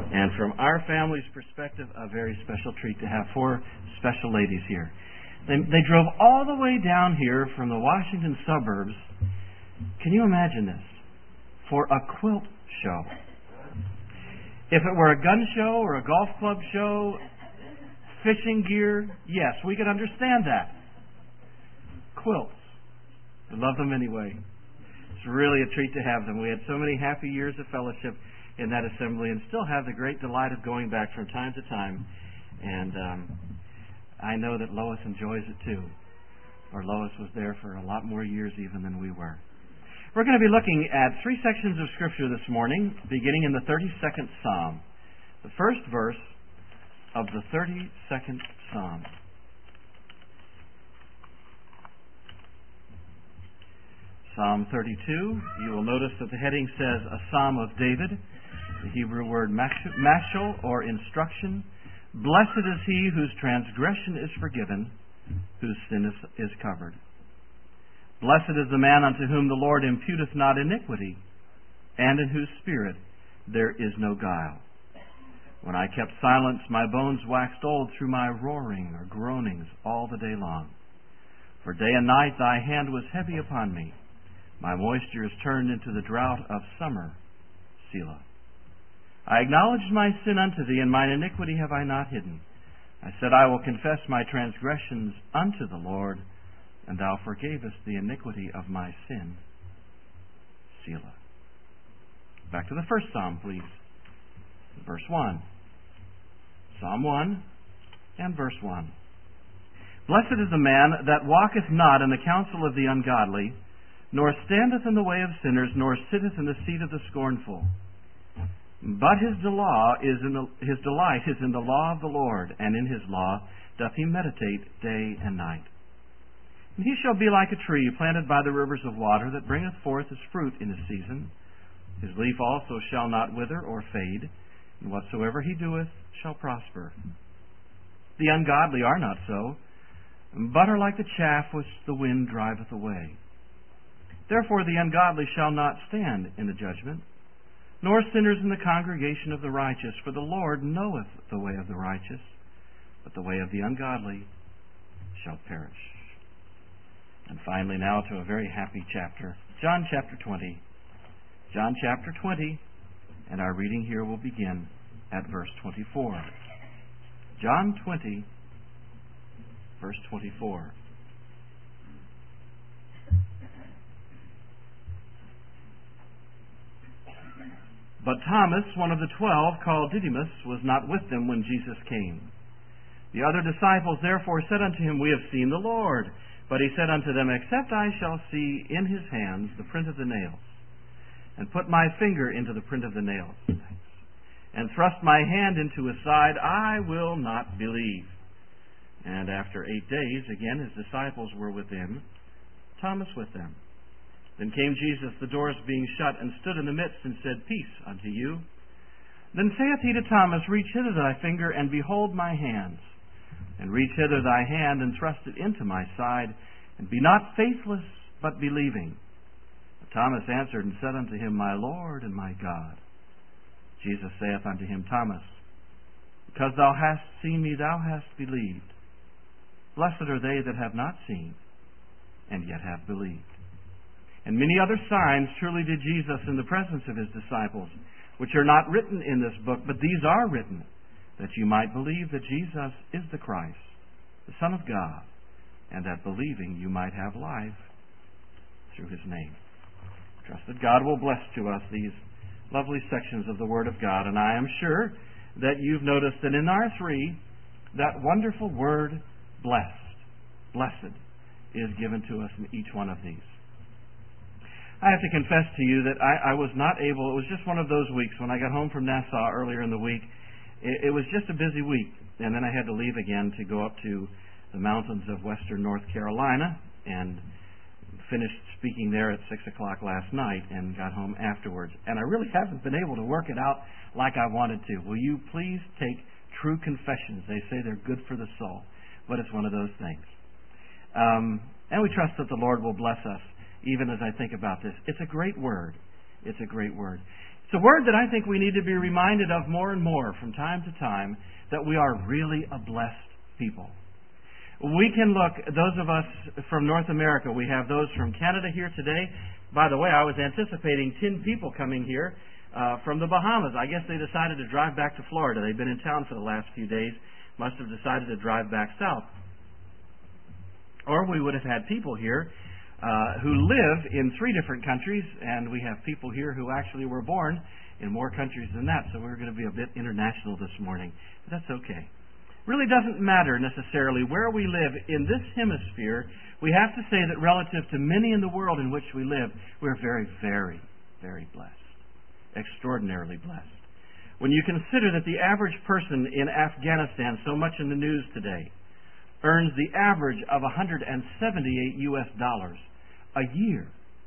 And from our family's perspective, a very special treat to have four special ladies here. They drove all the way down here from the Washington suburbs. Can you imagine this? For a quilt show. If it were a gun show or a golf club show, fishing gear, yes, we could understand that. Quilts. We love them anyway. It's really a treat to have them. We had so many happy years of fellowship in that assembly and still have the great delight of going back from time to time. And I know that Lois enjoys it too. Or Lois was there for a lot more years even than we were. We're going to be looking at three sections of Scripture this morning, beginning in the 32nd Psalm. The first verse of the 32nd Psalm. Psalm 32, you will notice that the heading says, a Psalm of David. The Hebrew word mashal, or instruction. Blessed is he whose transgression is forgiven, whose sin is covered. Blessed is the man unto whom the Lord imputeth not iniquity, and in whose spirit there is no guile. When I kept silence, my bones waxed old through my roaring or groanings all the day long. For day and night thy hand was heavy upon me. My moisture is turned into the drought of summer. Selah. I acknowledged my sin unto thee, and mine iniquity have I not hidden. I said, I will confess my transgressions unto the Lord, and thou forgavest the iniquity of my sin. Selah. Back to the first psalm, please. Verse 1. Psalm 1 and verse 1. Blessed is the man that walketh not in the counsel of the ungodly, nor standeth in the way of sinners, nor sitteth in the seat of the scornful. But his delight is in the law of the Lord, and in his law doth he meditate day and night. And he shall be like a tree planted by the rivers of water, that bringeth forth his fruit in his season. His leaf also shall not wither or fade, and whatsoever he doeth shall prosper. The ungodly are not so, but are like the chaff which the wind driveth away. Therefore the ungodly shall not stand in the judgment, nor sinners in the congregation of the righteous. For the Lord knoweth the way of the righteous, but the way of the ungodly shall perish. And finally now to a very happy chapter, John chapter 20. John chapter 20, and our reading here will begin at verse 24. John 20, verse 24. But Thomas, one of the 12, called Didymus, was not with them when Jesus came. The other disciples therefore said unto him, We have seen the Lord. But he said unto them, Except I shall see in his hands the print of the nails, and put my finger into the print of the nails, and thrust my hand into his side, I will not believe. And after 8 days, again his disciples were with him, Thomas with them. Then came Jesus, the doors being shut, and stood in the midst, and said, Peace unto you. Then saith he to Thomas, Reach hither thy finger, and behold my hands. And reach hither thy hand, and thrust it into my side, and be not faithless, but believing. But Thomas answered and said unto him, My Lord and my God. Jesus saith unto him, Thomas, because thou hast seen me, thou hast believed. Blessed are they that have not seen, and yet have believed. And many other signs truly did Jesus in the presence of his disciples, which are not written in this book, but these are written, that you might believe that Jesus is the Christ, the Son of God, and that believing you might have life through his name. Trust that God will bless to us these lovely sections of the Word of God, and I am sure that you've noticed that in our three, that wonderful word, blessed, is given to us in each one of these. I have to confess to you that I was not able, it was just one of those weeks when I got home from Nassau earlier in the week. It was just a busy week, and then I had to leave again to go up to the mountains of western North Carolina and finished speaking there at 6 o'clock last night and got home afterwards. And I really haven't been able to work it out like I wanted to. Will you please take true confessions? They say they're good for the soul, but it's one of those things. And we trust that the Lord will bless us even as I think about this. It's a great word. It's a great word. It's a word that I think we need to be reminded of more and more from time to time, that we are really a blessed people. We can look, those of us from North America, we have those from Canada here today. By the way, I was anticipating 10 people coming here from the Bahamas. I guess they decided to drive back to Florida. They've been in town for the last few days. Must have decided to drive back south. Or we would have had people here who live in 3 different countries, and we have people here who actually were born in more countries than that, so we're going to be a bit international this morning. But that's okay. It really doesn't matter necessarily where we live in this hemisphere. We have to say that relative to many in the world in which we live, we're very, very, very blessed. Extraordinarily blessed. When you consider that the average person in Afghanistan, so much in the news today, earns the average of $178 a year,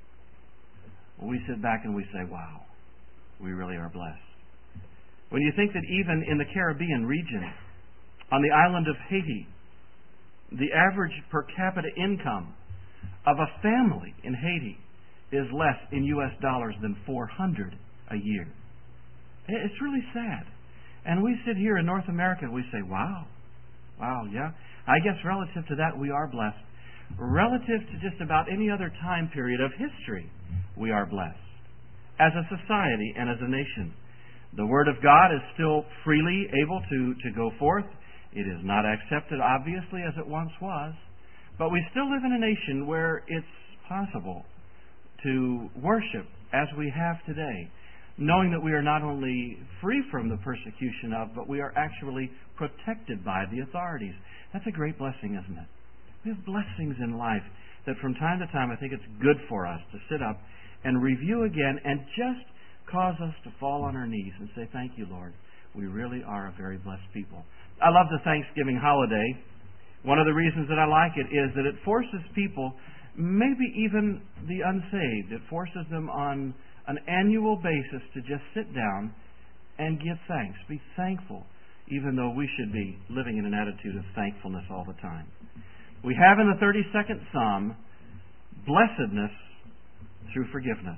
we sit back and we say, wow, we really are blessed. When you think that even in the Caribbean region, on the island of Haiti, the average per capita income of a family in Haiti is less in U.S. dollars than $400 a year. It's really sad. And we sit here in North America and we say, wow, yeah. I guess relative to that, we are blessed. Relative to just about any other time period of history, we are blessed. As a society and as a nation, the Word of God is still freely able to go forth. It is not accepted, obviously, as it once was. But we still live in a nation where it's possible to worship as we have today, knowing that we are not only free from the persecution of, but we are actually protected by the authorities. That's a great blessing, isn't it? We have blessings in life that from time to time I think it's good for us to sit up and review again and just cause us to fall on our knees and say, thank you, Lord. We really are a very blessed people. I love the Thanksgiving holiday. One of the reasons that I like it is that it forces people, maybe even the unsaved, it forces them on an annual basis to just sit down and give thanks. Be thankful, even though we should be living in an attitude of thankfulness all the time. We have in the 32nd Psalm blessedness through forgiveness.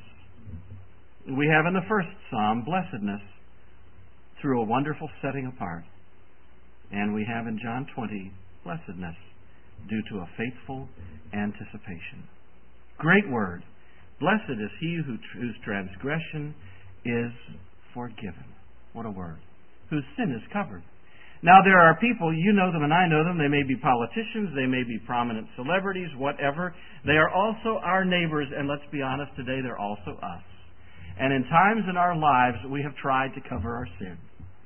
We have in the 1st Psalm blessedness through a wonderful setting apart. And we have in John 20 blessedness due to a faithful anticipation. Great word. Blessed is he whose transgression is forgiven. What a word. Whose sin is covered. Now there are people, you know them and I know them, they may be politicians, they may be prominent celebrities, whatever. They are also our neighbors, and let's be honest, today they're also us. And in times in our lives we have tried to cover our sin.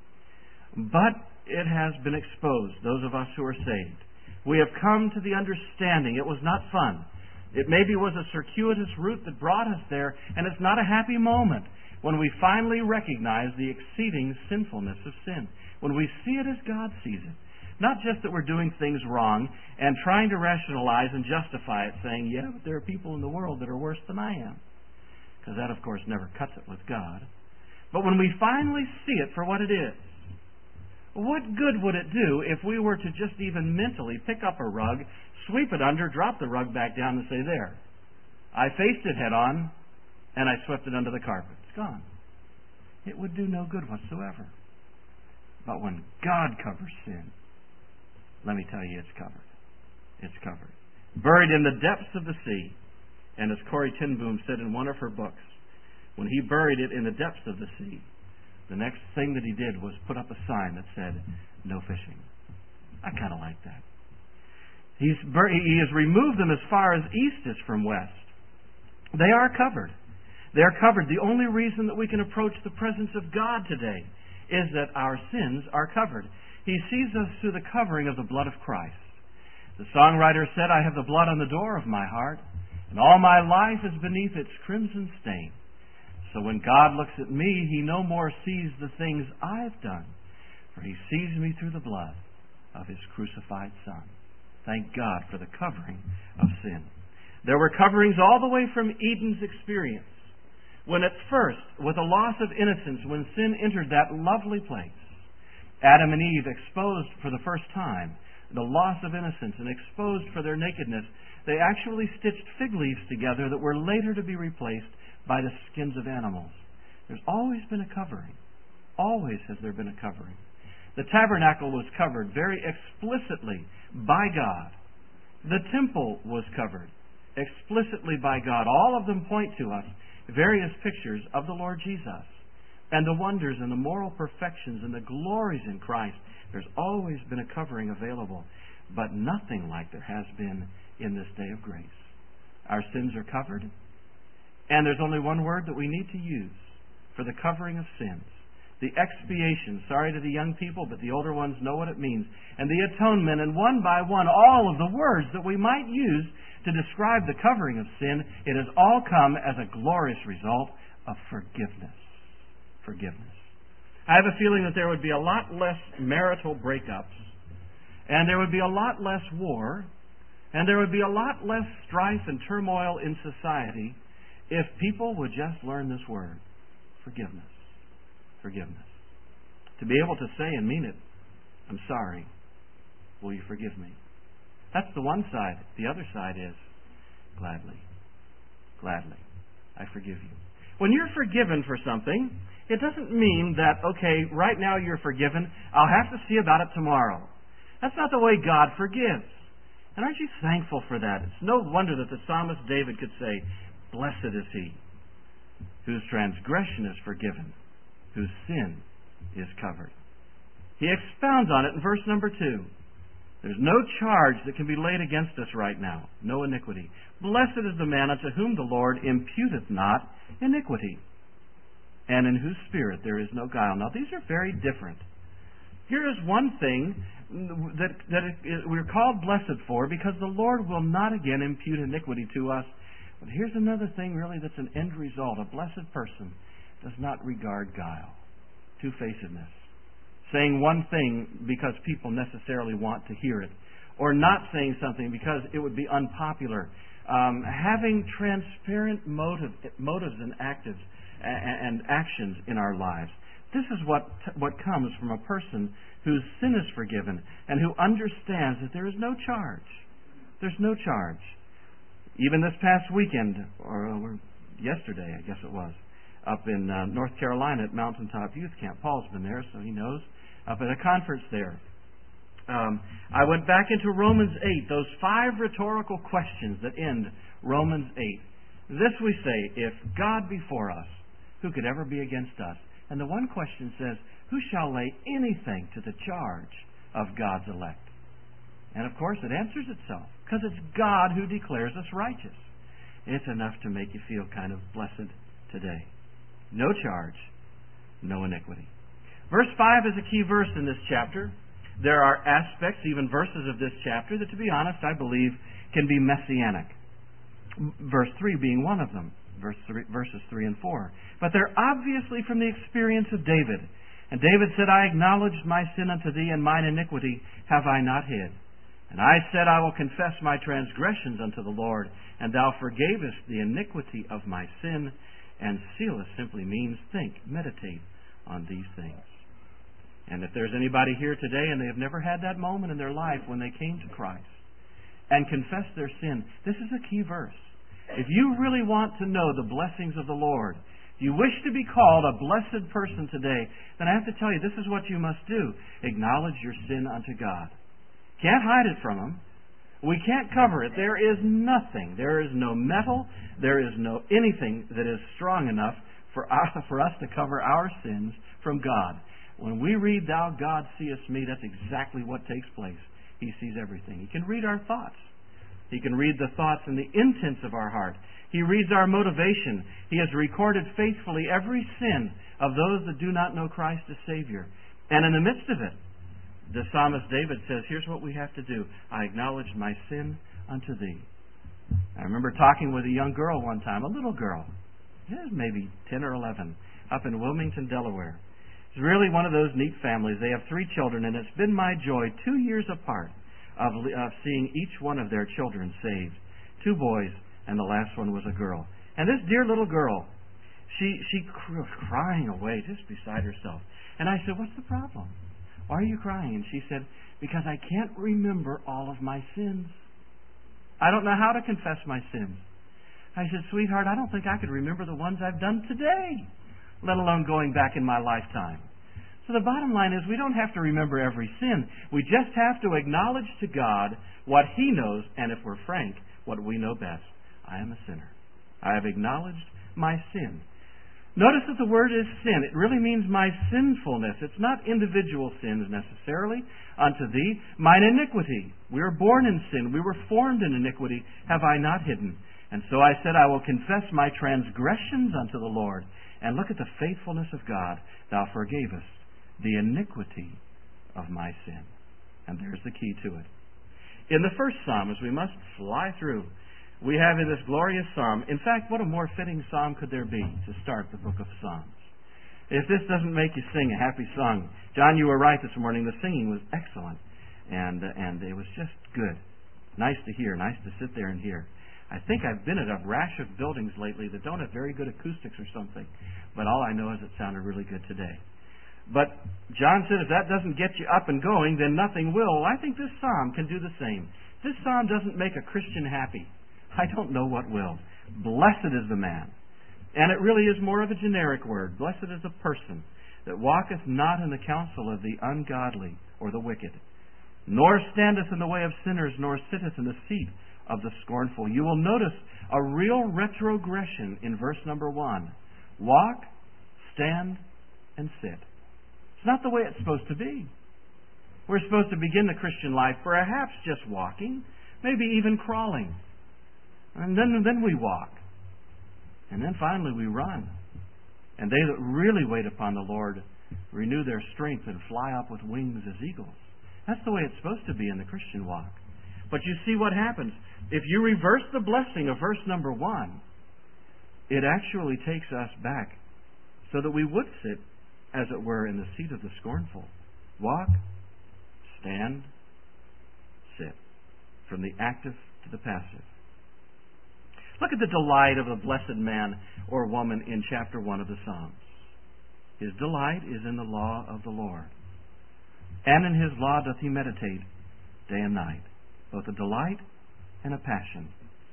But it has been exposed, those of us who are saved. We have come to the understanding it was not fun. It maybe was a circuitous route that brought us there, and it's not a happy moment when we finally recognize the exceeding sinfulness of sin. When we see it as God sees it. Not just that we're doing things wrong and trying to rationalize and justify it, saying, yeah, but there are people in the world that are worse than I am. Because that, of course, never cuts it with God. But when we finally see it for what it is, what good would it do if we were to just even mentally pick up a rug, sweep it under, drop the rug back down and say, there, I faced it head on and I swept it under the carpet. It's gone. It would do no good whatsoever. But when God covers sin, let me tell you, it's covered. It's covered. Buried in the depths of the sea. And as Corrie ten Boom said in one of her books, when he buried it in the depths of the sea, the next thing that he did was put up a sign that said, no fishing. I kind of like that. He has removed them as far as east is from west. They are covered. They are covered. The only reason that we can approach the presence of God today is that our sins are covered. He sees us through the covering of the blood of Christ. The songwriter said, I have the blood on the door of my heart, and all my life is beneath its crimson stain. So when God looks at me, He no more sees the things I've done, for He sees me through the blood of His crucified Son. Thank God for the covering of sin. There were coverings all the way from Eden's experience. When at first, with a loss of innocence, when sin entered that lovely place, Adam and Eve exposed for the first time the loss of innocence and exposed for their nakedness, they actually stitched fig leaves together that were later to be replaced by the skins of animals There's always been a covering. Always has there been a covering. The tabernacle was covered very explicitly by God. The temple was covered explicitly by God. All of them point to us various pictures of the Lord Jesus and the wonders and the moral perfections and the glories in Christ. There's always been a covering available, but nothing like there has been in this day of grace. Our sins are covered, and there's only one word that we need to use for the covering of sins. The expiation, sorry to the young people, but the older ones know what it means. And the atonement, and one by one, all of the words that we might use to describe the covering of sin, it has all come as a glorious result of forgiveness. Forgiveness. I have a feeling that there would be a lot less marital breakups, and there would be a lot less war, and there would be a lot less strife and turmoil in society if people would just learn this word, forgiveness. Forgiveness. To be able to say and mean it, I'm sorry. Will you forgive me? That's the one side. The other side is, gladly. Gladly. I forgive you. When you're forgiven for something, it doesn't mean that, okay, right now you're forgiven, I'll have to see about it tomorrow. That's not the way God forgives. And aren't you thankful for that? It's no wonder that the psalmist David could say, blessed is he whose transgression is forgiven, whose sin is covered. He expounds on it in verse number 2. There's no charge that can be laid against us right now. No iniquity. Blessed is the man unto whom the Lord imputeth not iniquity, and in whose spirit there is no guile. Now these are very different. Here is one thing that we're called blessed for, because the Lord will not again impute iniquity to us. But here's another thing really that's an end result. A blessed person does not regard guile, two-facedness, saying one thing because people necessarily want to hear it, or not saying something because it would be unpopular. Having transparent motives and actions in our lives. This is what comes from a person whose sin is forgiven and who understands that there is no charge. There's no charge. Even this past weekend, or yesterday, I guess it was, up in North Carolina at Mountaintop Youth Camp. Paul's been there, so he knows. Up at a conference there. I went back into Romans 8, those 5 rhetorical questions that end Romans 8. This we say, if God be for us, who could ever be against us? And the one question says, who shall lay anything to the charge of God's elect? And of course it answers itself, because it's God who declares us righteous. It's enough to make you feel kind of blessed today. No charge, no iniquity. Verse 5 is a key verse in this chapter. There are aspects, even verses of this chapter, that to be honest, I believe can be messianic. Verse 3 being one of them, verses 3 and 4. But they're obviously from the experience of David. And David said, I acknowledged my sin unto thee, and mine iniquity have I not hid. And I said, I will confess my transgressions unto the Lord, and thou forgavest the iniquity of my sin. And sealest simply means think, meditate on these things. And if there's anybody here today and they have never had that moment in their life when they came to Christ and confessed their sin, this is a key verse. If you really want to know the blessings of the Lord, if you wish to be called a blessed person today, then I have to tell you, this is what you must do. Acknowledge your sin unto God. Can't hide it from Him. We can't cover it. There is nothing. There is no metal. There is no anything that is strong enough for us to cover our sins from God. When we read, Thou God seest me, that's exactly what takes place. He sees everything. He can read our thoughts. He can read the thoughts and the intents of our heart. He reads our motivation. He has recorded faithfully every sin of those that do not know Christ as Savior. And in the midst of it, the psalmist David says, here's what we have to do. I acknowledge my sin unto thee. I remember talking with a young girl one time, a little girl, maybe 10 or 11, up in Wilmington, Delaware. It's really one of those neat families. They have 3 children, and it's been my joy 2 years apart of seeing each one of their children saved. 2 boys, and the last one was a girl. And this dear little girl, she was crying away just beside herself. And I said, what's the problem? Why are you crying? And she said, because I can't remember all of my sins. I don't know how to confess my sins. I said, sweetheart, I don't think I could remember the ones I've done today. let alone going back in my lifetime. So the bottom line is we don't have to remember every sin. We just have to acknowledge to God what He knows, and if we're frank, what we know best. I am a sinner. I have acknowledged my sin. Notice that the word is sin. It really means my sinfulness. It's not individual sins necessarily. Unto thee, mine iniquity. We were born in sin. We were formed in iniquity. Have I not hidden? And so I said, I will confess my transgressions unto the Lord. And look at the faithfulness of God. Thou forgavest the iniquity of my sin. And there's the key to it. In the first psalm, as we must fly through, we have in this glorious psalm, in fact, what a more fitting psalm could there be to start the book of Psalms? If this doesn't make you sing a happy song, John, you were right this morning. The singing was excellent, and it was just good. Nice to hear, nice to sit there and hear. I think I've been at a rash of buildings lately that don't have very good acoustics or something, but all I know is it sounded really good today. But John said if that doesn't get you up and going, then nothing will. I think this psalm can do the same. If this psalm doesn't make a Christian happy, I don't know what will. Blessed is the man. And it really is more of a generic word. Blessed is the person that walketh not in the counsel of the ungodly or the wicked, nor standeth in the way of sinners, nor sitteth in the seat of the scornful. You will notice a real retrogression in verse number 1. Walk, stand, and sit. It's not the way it's supposed to be. We're supposed to begin the Christian life perhaps just walking, maybe even crawling. And then we walk. And then finally we run. And they that really wait upon the Lord renew their strength and fly up with wings as eagles. That's the way it's supposed to be in the Christian walk. But you see what happens. If you reverse the blessing of verse number 1, it actually takes us back so that we would sit, as it were, in the seat of the scornful. Walk, stand, sit. From the active to the passive. Look at the delight of the blessed man or woman in chapter 1 of the Psalms. His delight is in the law of the Lord, and in His law doth he meditate day and night. Both a delight and a passion.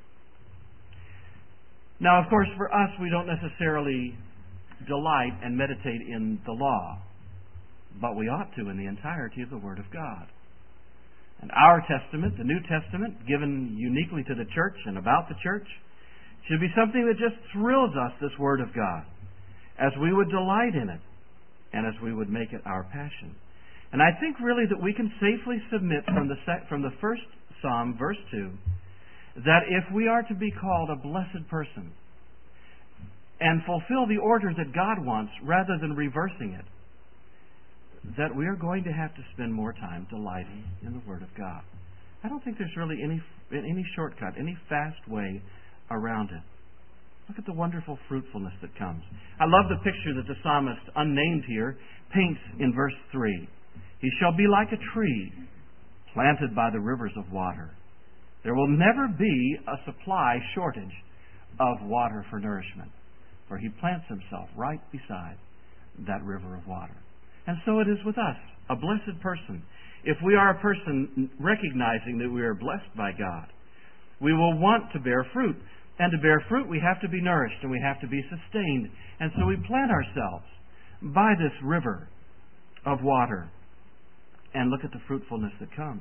Now, of course, for us, we don't necessarily delight and meditate in the law, but we ought to in the entirety of the Word of God. And our Testament, the New Testament, given uniquely to the church and about the church, should be something that just thrills us, this Word of God, as we would delight in it and as we would make it our passion. And I think really that we can safely submit from the first Psalm, verse 2, that if we are to be called a blessed person and fulfill the order that God wants rather than reversing it, that we are going to have to spend more time delighting in the Word of God. I don't think there's really any shortcut, any fast way around it. Look at the wonderful fruitfulness that comes. I love the picture that the psalmist, unnamed here, paints in verse 3. He shall be like a tree planted by the rivers of water. There will never be a supply shortage of water for nourishment, for he plants himself right beside that river of water. And so it is with us, a blessed person. If we are a person recognizing that we are blessed by God, we will want to bear fruit. And to bear fruit, we have to be nourished and we have to be sustained. And so we plant ourselves by this river of water. And look at the fruitfulness that comes.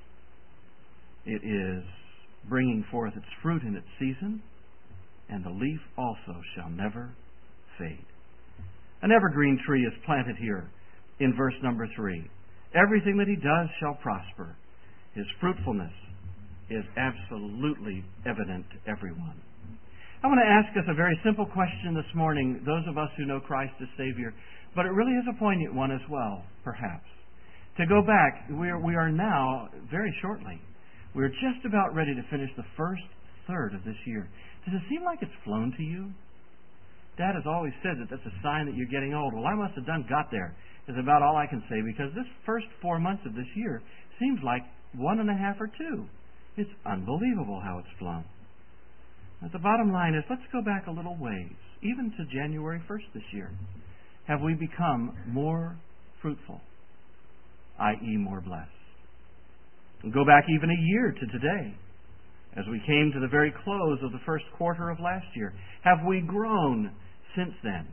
It is bringing forth its fruit in its season, and the leaf also shall never fade. An evergreen tree is planted here in verse number 3. Everything that he does shall prosper. His fruitfulness is absolutely evident to everyone. I want to ask us a very simple question this morning, those of us who know Christ as Savior, but it really is a poignant one as well, perhaps. To go back, we are now, very shortly, we're just about ready to finish the first third of this year. Does it seem like it's flown to you? Dad has always said that that's a sign that you're getting old. Well, I must have got there, is about all I can say, because this first 4 months of this year seems like 1.5 or 2. It's unbelievable how it's flown. But the bottom line is, let's go back a little ways, even to January 1st this year. Have we become more fruitful, i.e. more blessed? And go back even a year to today, as we came to the very close of the first quarter of last year. Have we grown since then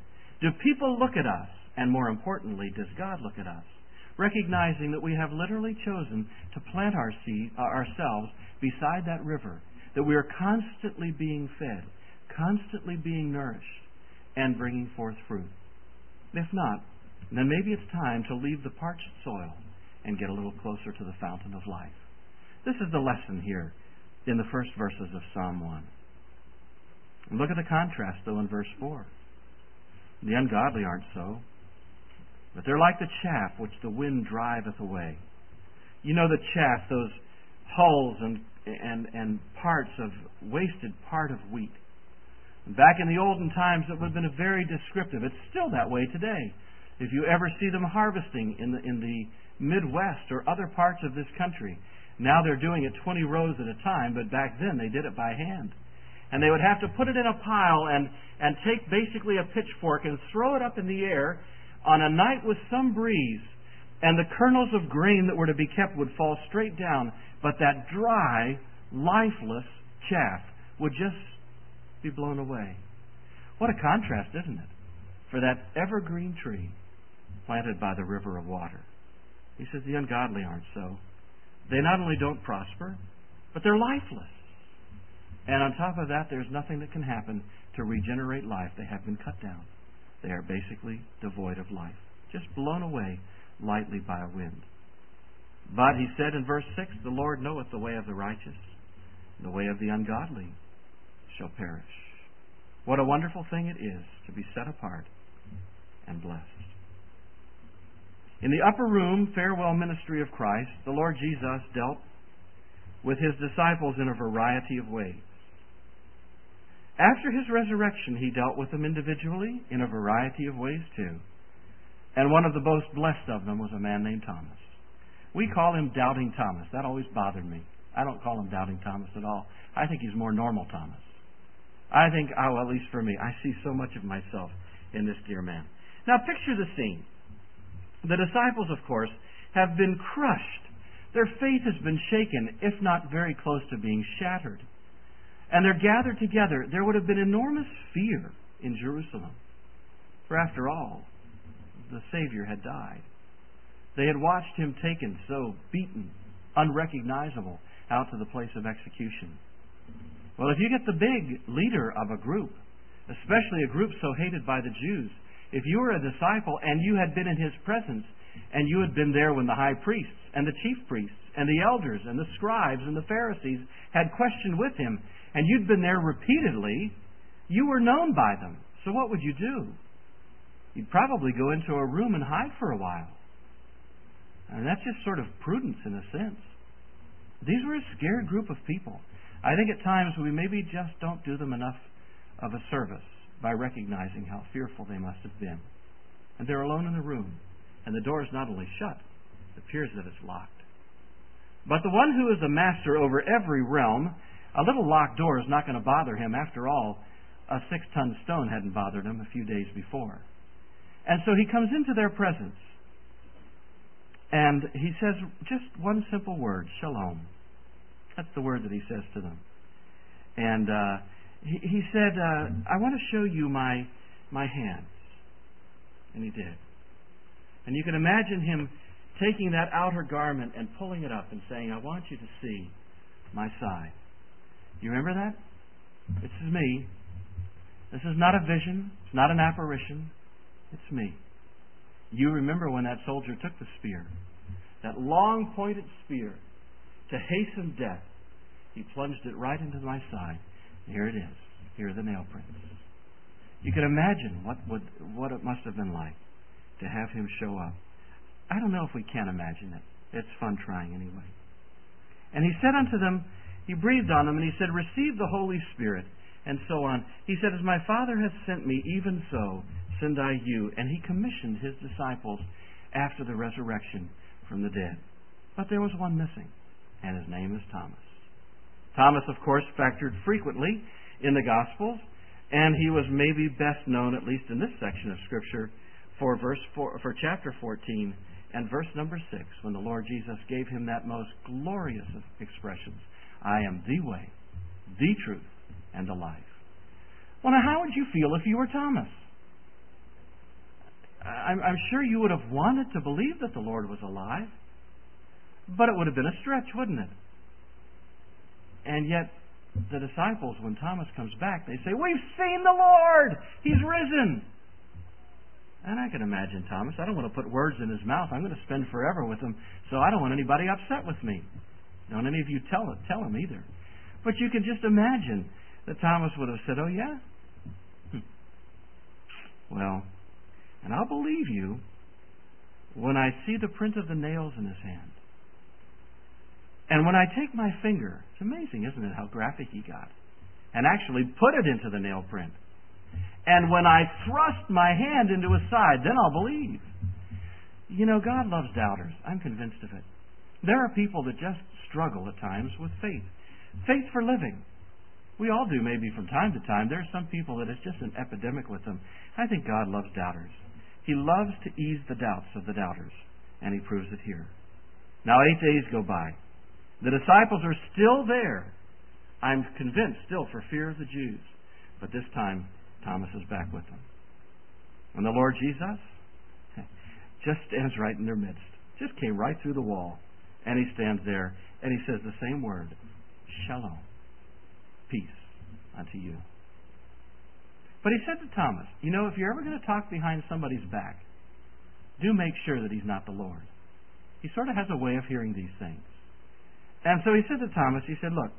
Do people look at us? And more importantly, does God look at us? Recognizing that we have literally chosen to plant ourselves beside that river, that we are constantly being fed, constantly being nourished, and bringing forth fruit. If not, then maybe it's time to leave the parched soil and get a little closer to the fountain of life. This is the lesson here in the first verses of Psalm 1. And look at the contrast, though, in verse 4. The ungodly aren't so, but they're like the chaff which the wind driveth away. You know the chaff, those hulls and parts of wasted part of wheat. Back in the olden times, it would have been very descriptive. It's still that way today. If you ever see them harvesting in the Midwest or other parts of this country, now they're doing it 20 rows at a time, but back then they did it by hand. And they would have to put it in a pile and take basically a pitchfork and throw it up in the air on a night with some breeze, and the kernels of grain that were to be kept would fall straight down, but that dry, lifeless chaff would just be blown away. What a contrast, isn't it, for that evergreen tree planted by the river of water. He says the ungodly aren't so. They not only don't prosper, but they're lifeless. And on top of that, there's nothing that can happen to regenerate life. They have been cut down. They are basically devoid of life, just blown away lightly by a wind. But he said in verse 6, the Lord knoweth the way of the righteous, the way of the ungodly shall perish. What a wonderful thing it is to be set apart and blessed. In the upper room farewell ministry of Christ, the Lord Jesus dealt with His disciples in a variety of ways. After His resurrection, He dealt with them individually in a variety of ways too. And one of the most blessed of them was a man named Thomas. We call him Doubting Thomas. That always bothered me. I don't call him Doubting Thomas at all. I think he's more normal Thomas. I think, at least for me, I see so much of myself in this dear man. Now picture the scene. The disciples, of course, have been crushed. Their faith has been shaken, if not very close to being shattered. And they're gathered together. There would have been enormous fear in Jerusalem. For after all, the Savior had died. They had watched Him taken, so beaten, unrecognizable, out to the place of execution. Well, if you get the big leader of a group, especially a group so hated by the Jews, if you were a disciple and you had been in His presence, and you had been there when the high priests and the chief priests and the elders and the scribes and the Pharisees had questioned with Him, and you'd been there repeatedly, you were known by them. So what would you do? You'd probably go into a room and hide for a while. And that's just sort of prudence in a sense. These were a scared group of people. I think at times we maybe just don't do them enough of a service by recognizing how fearful they must have been. And they're alone in the room. And the door is not only shut, it appears that it's locked. But the one who is a master over every realm, a little locked door is not going to bother him. After all, a 6-ton stone hadn't bothered him a few days before. And so he comes into their presence. And he says just one simple word, shalom. That's the word that he says to them. And he said, I want to show you my hands. And he did. And you can imagine him taking that outer garment and pulling it up and saying, I want you to see my side. You remember that? This is me. This is not a vision. It's not an apparition. It's me. You remember when that soldier took the spear, that long pointed spear, to hasten death. He plunged it right into my side. And here it is. Here are the nail prints. You can imagine what it must have been like to have him show up. I don't know if we can imagine it. It's fun trying anyway. And he said unto them, he breathed on them, and he said, receive the Holy Spirit, and so on. He said, as my Father hath sent me, even so send I you. And he commissioned his disciples after the resurrection from the dead. But there was one missing, and his name is Thomas. Thomas, of course, factored frequently in the Gospels, and he was maybe best known, at least in this section of Scripture, for chapter 14 and verse number 6, when the Lord Jesus gave him that most glorious of expressions, I am the way, the truth, and the life. Well, now, how would you feel if you were Thomas? I'm sure you would have wanted to believe that the Lord was alive, but it would have been a stretch, wouldn't it? And yet, the disciples, when Thomas comes back, they say, "We've seen the Lord! He's risen!" And I can imagine Thomas. I don't want to put words in his mouth. I'm going to spend forever with him, so I don't want anybody upset with me. Don't any of you tell him either. But you can just imagine that Thomas would have said, "Oh, yeah? Well, and I'll believe you when I see the print of the nails in his hand. And when I take my finger," it's amazing, isn't it, how graphic he got, "and actually put it into the nail print. And when I thrust my hand into his side, then I'll believe." You know, God loves doubters. I'm convinced of it. There are people that just struggle at times with faith. Faith for living. We all do, maybe from time to time. There are some people that it's just an epidemic with them. I think God loves doubters. He loves to ease the doubts of the doubters, and He proves it here. Now 8 days go by. The disciples are still there. I'm convinced still for fear of the Jews. But this time, Thomas is back with them. And the Lord Jesus just stands right in their midst. Just came right through the wall. And He stands there and He says the same word, "Shalom," peace unto you. But He said to Thomas, you know, if you're ever going to talk behind somebody's back, do make sure that he's not the Lord. He sort of has a way of hearing these things. And so He said to Thomas, He said, "Look,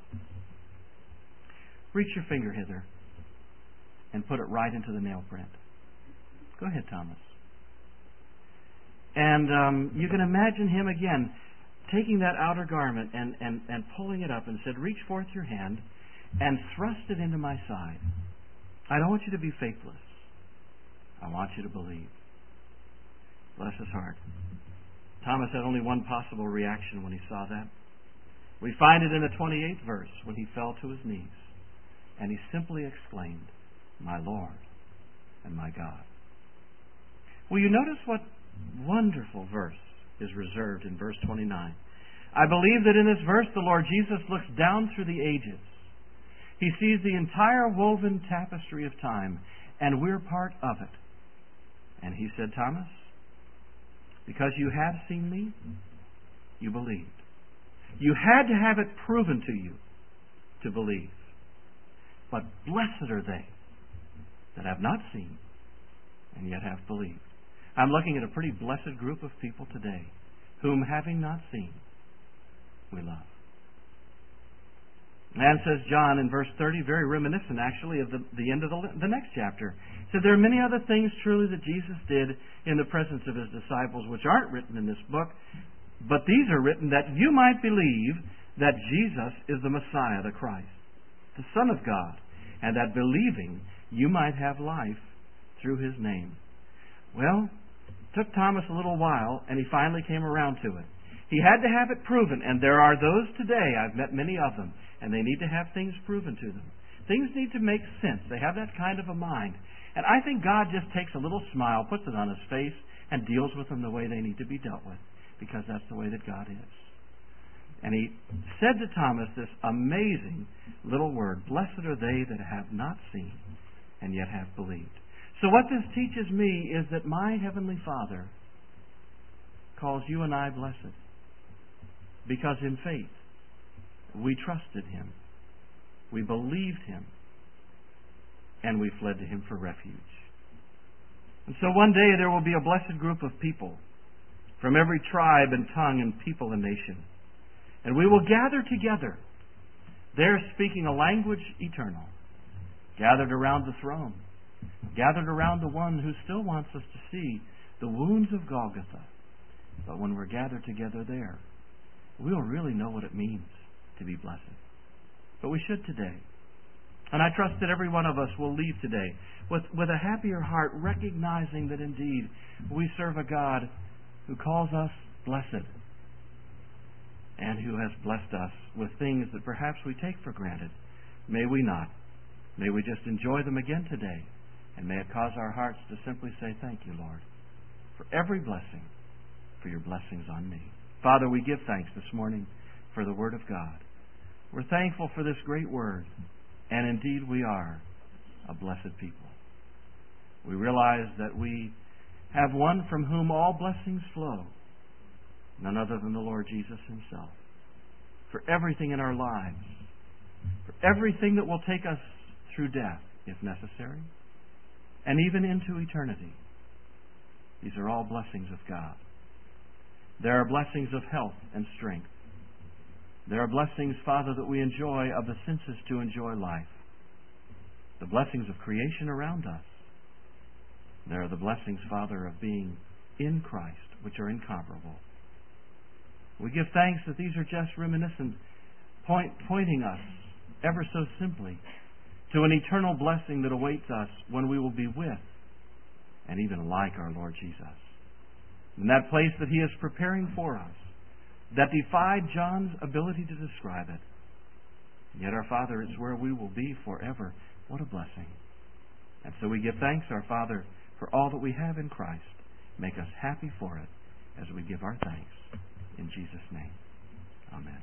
reach your finger hither and put it right into the nail print." Go ahead, Thomas. And you can imagine Him again taking that outer garment and pulling it up and said, "Reach forth your hand and thrust it into my side. I don't want you to be faithless. I want you to believe." Bless his heart. Thomas had only one possible reaction when he saw that. We find it in the 28th verse when he fell to his knees and he simply exclaimed, "My Lord and my God." Will you notice what wonderful verse is reserved in verse 29? I believe that in this verse the Lord Jesus looks down through the ages. He sees the entire woven tapestry of time, and we're part of it. And He said, "Thomas, because you have seen me, you believed. You had to have it proven to you to believe. But blessed are they that have not seen and yet have believed." I'm looking at a pretty blessed group of people today whom, having not seen, we love. And says John in verse 30, very reminiscent actually of the end of the next chapter. He said, "There are many other things truly that Jesus did in the presence of His disciples which aren't written in this book, but these are written that you might believe that Jesus is the Messiah, the Christ, the Son of God, and that believing you might have life through His name." Well, it took Thomas a little while, and he finally came around to it. He had to have it proven, and there are those today, I've met many of them, and they need to have things proven to them. Things need to make sense. They have that kind of a mind. And I think God just takes a little smile, puts it on His face, and deals with them the way they need to be dealt with, because that's the way that God is. And He said to Thomas this amazing little word, "Blessed are they that have not seen and yet have believed." So what this teaches me is that my Heavenly Father calls you and I blessed, because in faith we trusted Him, we believed Him, and we fled to Him for refuge. And so one day there will be a blessed group of people from every tribe and tongue and people and nation. And we will gather together, there speaking a language eternal, gathered around the throne, gathered around the one who still wants us to see the wounds of Golgotha. But when we're gathered together there, we'll really know what it means to be blessed. But we should today. And I trust that every one of us will leave today with a happier heart, recognizing that indeed we serve a God who calls us blessed, and who has blessed us with things that perhaps we take for granted. May we not. May we just enjoy them again today, and may it cause our hearts to simply say, "Thank you, Lord, for every blessing, for your blessings on me." Father, we give thanks this morning for the Word of God. We're thankful for this great Word, and indeed we are a blessed people. We realize that we have one from whom all blessings flow, none other than the Lord Jesus himself, for everything in our lives, for everything that will take us through death, if necessary, and even into eternity. These are all blessings of God. There are blessings of health and strength. There are blessings, Father, that we enjoy of the senses to enjoy life. The blessings of creation around us. There are the blessings, Father, of being in Christ, which are incomparable. We give thanks that these are just reminiscent, pointing us ever so simply to an eternal blessing that awaits us when we will be with and even like our Lord Jesus. In that place that He is preparing for us, that defied John's ability to describe it. Yet our Father, it's where we will be forever. What a blessing. And so we give thanks, our Father, for all that we have in Christ. Make us happy for it as we give our thanks. In Jesus' name. Amen.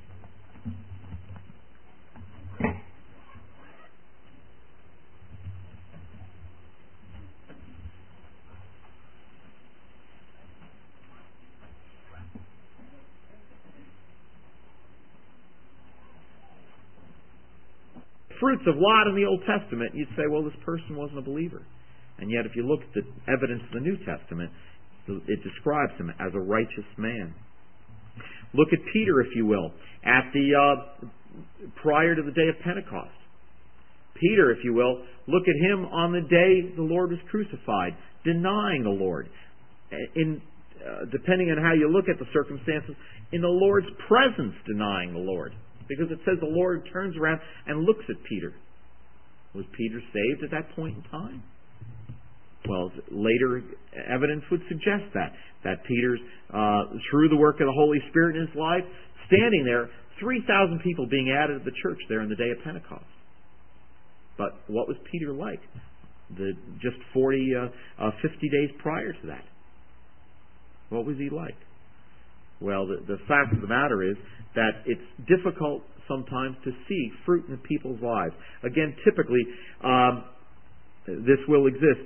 Fruits of Lot in the Old Testament, you'd say, well, this person wasn't a believer. And yet if you look at the evidence in the New Testament, it describes him as a righteous man. Look at Peter, if you will, at prior to the day of Pentecost. Peter, if you will, look at him on the day the Lord was crucified, denying the Lord. Depending on how you look at the circumstances, in the Lord's presence denying the Lord. Because it says the Lord turns around and looks at Peter. Was Peter saved at that point in time? Well, later evidence would suggest that Peter's, through the work of the Holy Spirit in his life, standing there, 3,000 people being added to the church there in the day of Pentecost. But what was Peter like? Just 50 days prior to that. What was he like? Well, the fact of the matter is that it's difficult sometimes to see fruit in people's lives. Again, typically, this will exist.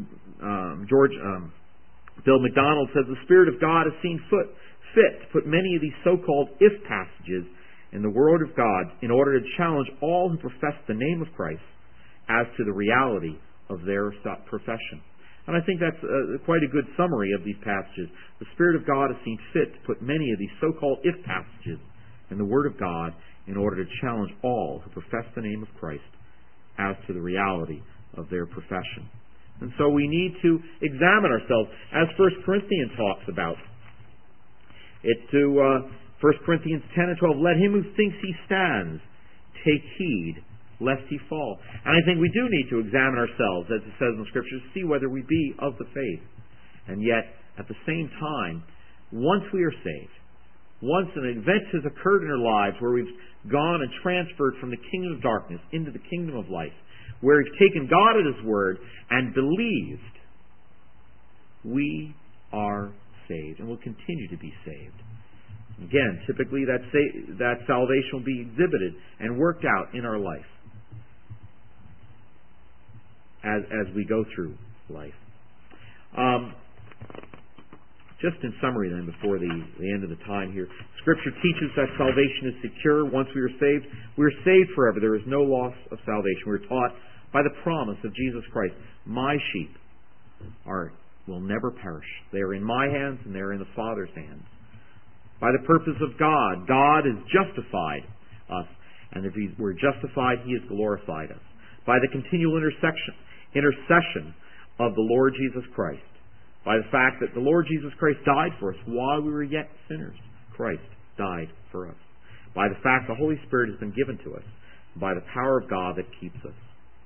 Bill McDonald says, the Spirit of God has seen fit to put many of these so-called if passages in the Word of God in order to challenge all who profess the name of Christ as to the reality of their profession. And I think that's quite a good summary of these passages. The Spirit of God has seen fit to put many of these so-called if passages in the Word of God in order to challenge all who profess the name of Christ as to the reality of their profession. And so we need to examine ourselves, as 1 Corinthians talks about. It's to 1 Corinthians 10 and 12, let him who thinks he stands take heed lest he fall. And I think we do need to examine ourselves, as it says in the Scriptures, to see whether we be of the faith. And yet, at the same time, once we are saved, once an event has occurred in our lives where we've gone and transferred from the kingdom of darkness into the kingdom of light, where we've taken God at His word and believed, we are saved and will continue to be saved. Again, typically that salvation will be exhibited and worked out in our life as we go through life. Just in summary then, before the end of the time here, Scripture teaches that salvation is secure. Once we are saved, we are saved forever. There is no loss of salvation. We are taught by the promise of Jesus Christ, my sheep will never perish. They are in my hands and they are in the Father's hands. By the purpose of God, God has justified us. And if we're justified, He has glorified us. By the continual intercession of the Lord Jesus Christ. By the fact that the Lord Jesus Christ died for us while we were yet sinners. Christ died for us. By the fact the Holy Spirit has been given to us. By the power of God that keeps us.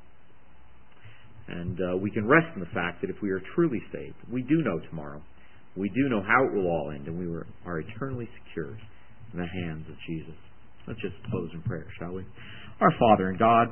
And we can rest in the fact that if we are truly saved, we do know tomorrow. We do know how it will all end, and we are eternally secure in the hands of Jesus. Let's just close in prayer, shall we? Our Father and God,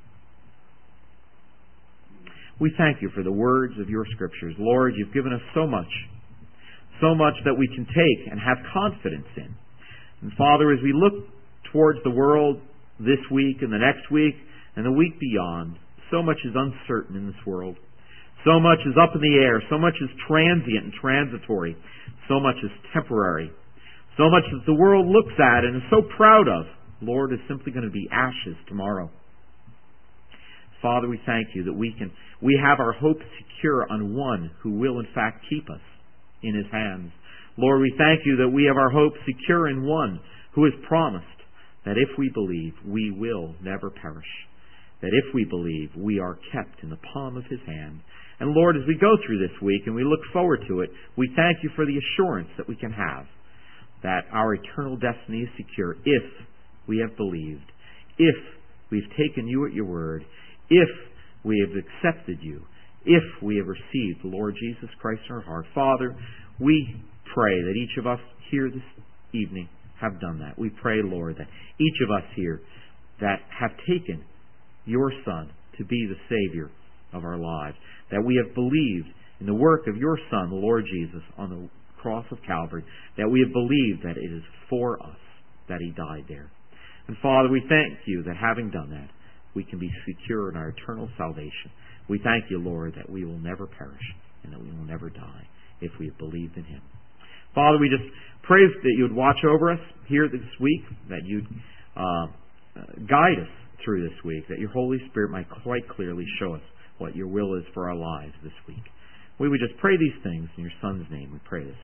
we thank You for the words of Your Scriptures. Lord, You've given us so much that we can take and have confidence in. And Father, as we look towards the world this week and the next week and the week beyond, so much is uncertain in this world. So much is up in the air. So much is transient and transitory. So much is temporary. So much that the world looks at and is so proud of, Lord, is simply going to be ashes tomorrow. Father, we thank you that we have our hope secure on one who will in fact keep us in His hands. Lord, we thank you that we have our hope secure in one who has promised that if we believe, we will never perish. That if we believe, we are kept in the palm of His hand. And Lord, as we go through this week and we look forward to it, we thank you for the assurance that we can have that our eternal destiny is secure if we have believed, if we've taken you at your word, if we have accepted you, if we have received the Lord Jesus Christ in our heart. Father, we pray that each of us here this evening have done that. We pray, Lord, that each of us here that have taken your Son to be the Savior of our lives, that we have believed in the work of your Son, the Lord Jesus, on the cross of Calvary, that we have believed that it is for us that He died there. And Father, we thank you that having done that, we can be secure in our eternal salvation. We thank you, Lord, that we will never perish and that we will never die if we have believed in Him. Father, we just pray that you would watch over us here this week, that you'd guide us through this week, that your Holy Spirit might quite clearly show us what your will is for our lives this week. We would just pray these things in your Son's name. We pray this.